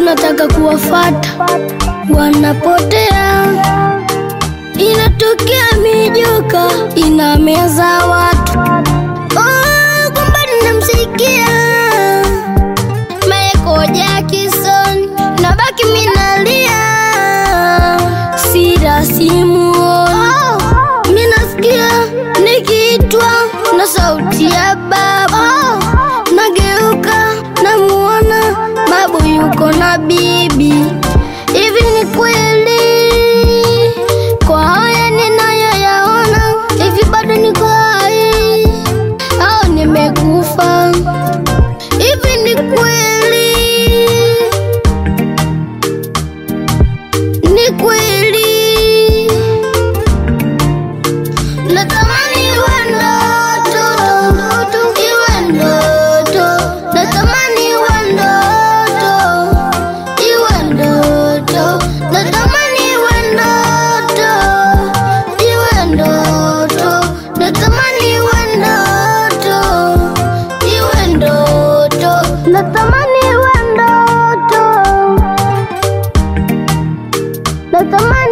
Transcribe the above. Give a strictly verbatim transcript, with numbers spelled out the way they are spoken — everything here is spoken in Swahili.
nataka kuwafuata, wanapotea. Inatokea mijuka inameza watu. Oh, kumbe ninamsikia Michael Jackson, nabaki minalia, sira simuoni. Oh, minasikia nikiitwa na sauti ya baba. Oh, nageuka namuona babu yuko na bibi. Hivi ni kweli kwa haya ninayoyaona? Hivi bado niko hai au nimekufa? Hivi ni kweli, ni kweli? Natamani iwe ndoto, iwe ndoto. Natamani iwe ndoto, iwe ndoto. Natamani iwe ndoto, iwe ndoto. Natamani iwe ndoto, iwe ndoto. Natamani iwe ndoto. Natamani